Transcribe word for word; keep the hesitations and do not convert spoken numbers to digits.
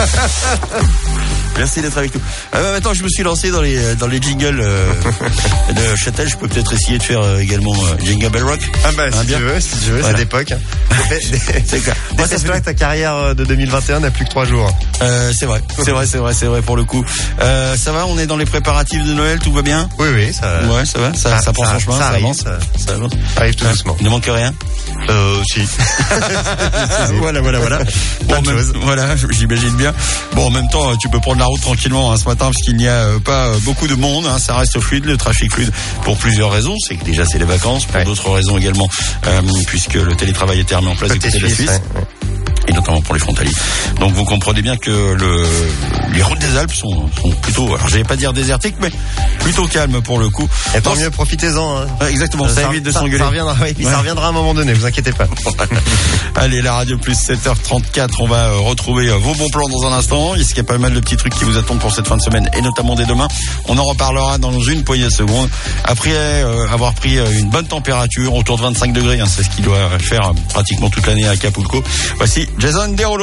Merci d'être avec nous. Euh, maintenant, je me suis lancé dans les dans les jingles euh, de Châtel. Je peux peut-être essayer de faire euh, également euh, Jingle Bell Rock. Ah bah hein, si bien. tu veux, si tu veux, Voilà. c'est d'époque. C'est clair. Moi, ça se voit que ta carrière de deux mille vingt et un n'a plus que trois jours. Euh, c'est vrai, c'est vrai, c'est vrai, c'est vrai pour le coup. Euh, ça va, on est dans les préparatifs de Noël, tout va bien. Oui, oui, ça. Ouais, ça va, ça, ça, ça- prend ça- son chemin, ça ça, arrive, avance, ça- ça avance. Ça arrive tout Ouais. doucement. Il ne manque rien. Euh, si. Voilà, voilà, voilà. Plein de même- choses. Voilà, j'imagine bien. Bon, en même temps, tu peux prendre la route tranquillement hein, ce matin parce qu'il n'y a euh, pas euh, beaucoup de monde. Hein, ça reste fluide, le trafic fluide pour plusieurs raisons. C'est que déjà c'est les vacances, pour Ouais. d'autres raisons également, euh, puisque le télétravail était remis en place du Côté côté de la suisse, Suisse. ouais, ouais. Et notamment pour les frontaliers. Donc vous comprenez bien que le, les routes des Alpes sont, sont plutôt, alors j'allais pas dire désertiques, mais plutôt calmes pour le coup. Et tant Non, mieux, profitez-en. Hein. Ouais, exactement, ça, évite de s'engueuler. Ça reviendra, oui, Ouais. ça reviendra à un moment donné, vous inquiétez pas. Allez, la radio plus sept heures trente-quatre, on va euh, retrouver euh, vos bons plans dans un instant. Il y a pas mal de petits trucs qui vous attendent pour cette fin de semaine et notamment dès demain. On en reparlera dans une poignée de secondes. Après euh, avoir pris euh, une bonne température, autour de vingt-cinq degrés, hein, c'est ce qui doit faire euh, pratiquement toute l'année à Acapulco. Voici Jason Derulo.